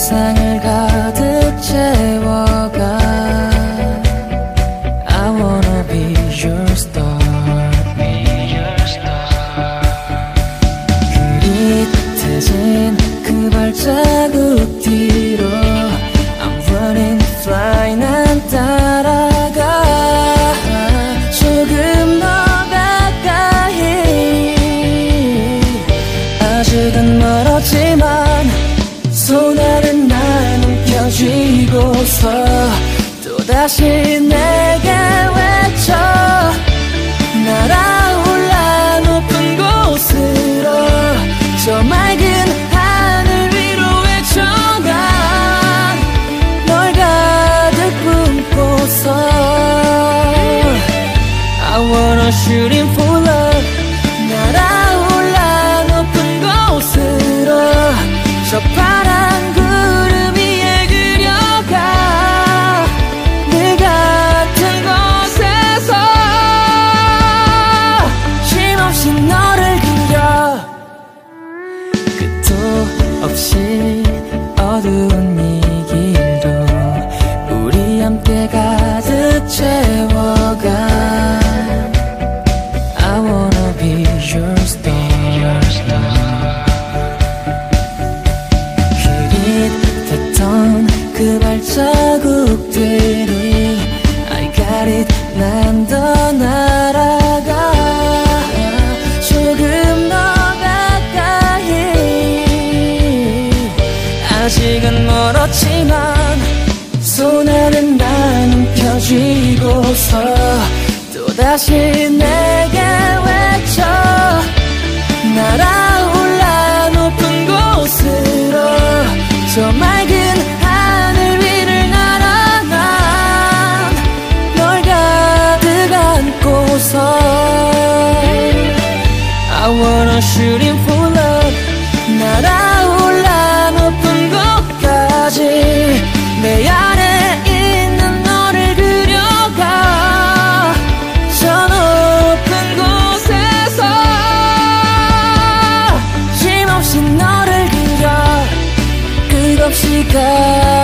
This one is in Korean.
세상을 가득 채워가. I wanna be your star. 흐릿해진 그 발자국 뒤로 I'm running, fly, 난 따라가. 조금 더 가까이. 아직은 멀었지만 손안은 나는 펴쥐고서 또다시 내게 외쳐. 날아올라 높은 곳으로 저 맑은 하늘 위로 외쳐. 난 널 가득 품고서 I wanna shooting for love. 날아올라 높은 곳으로 저 파란 구름 위에 그려가. 늘 같은 곳에서 쉼없이 너를 그려. 끝도 없이 어두운 이 길도 우리 함께 가득 채워가. I wanna be your star. 흐릿했던 그 발자국들이 I got it. 난 더 날아가. 조금 더 가까이. 아직은 멀었지만 손안은 나는 펴쥐고서 또다시 내게 외쳐. 날아올라 높은 곳으로 저 맑은 하늘 위를 날아. 난 널 가득 안고서 I wanna shooting for love. 날아올라 높은 곳까지 내 안에 있는 너를 그려가. 저 높은 곳에서 쉼없이 너를 그려. 끝없이 가.